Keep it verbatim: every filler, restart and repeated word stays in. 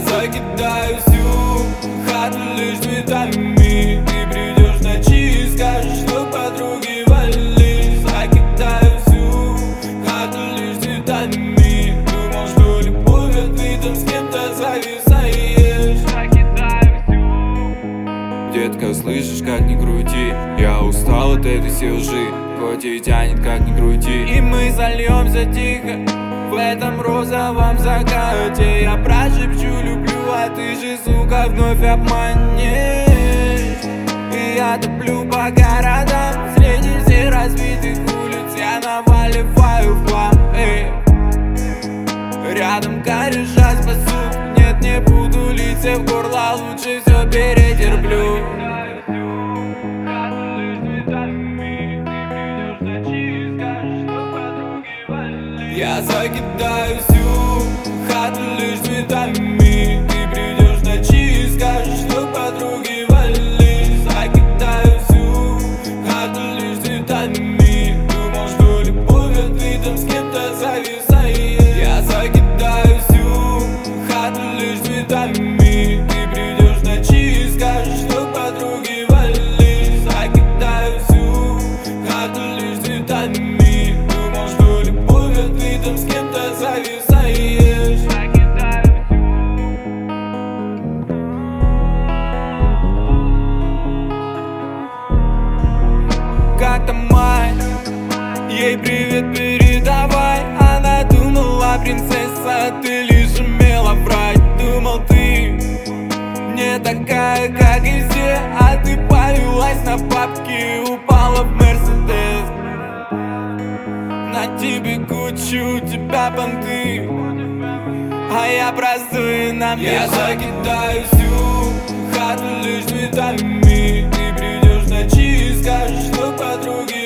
закидаю всю хату лишь цветами. Ты придешь ночи и скажешь, что подруги вали. Закидаю всю хату лишь цветами. Думал, что любовь — ты там с кем-то зависаешь. Закидаю всю. Детка, слышишь, как ни крути, я устал от этой всей лжи. Хоть и тянет, как ни крути. И мы сольемся тихо в этом розовом закате. Я прошепчу люблю, а ты же, сука, вновь обманешь. И я топлю по городам среди всех разбитых улиц. Я наваливаю в хлам, эй. Рядом кореша спасут. Нет, не буду лить в горло, лучше все перетерплю. Я закидаю всю хату лишь цветами. Ты придешь ночи и скажешь, что подруги вали. Закидаю всю хату лишь цветами. Думал, что любовь — ты там с кем-то зависаешь. Я закидаю всю хату лишь цветами. Ты придешь ночи и скажешь, что подруги вали. Закидаю всю хату лишь цветами. Ты там с кем-то зависаешь. Как там май, ей привет передавай. Она думала, принцесса, ты лишь умела врать. Думал, ты не такая, как и все, а ты повелась на бабки, упала в Мерседес. На тебе Гуччи, у тебя понты, а я простой нам. Я закидаю всю хату лишь цветами. Ты придешь ночи и скажешь, что подруги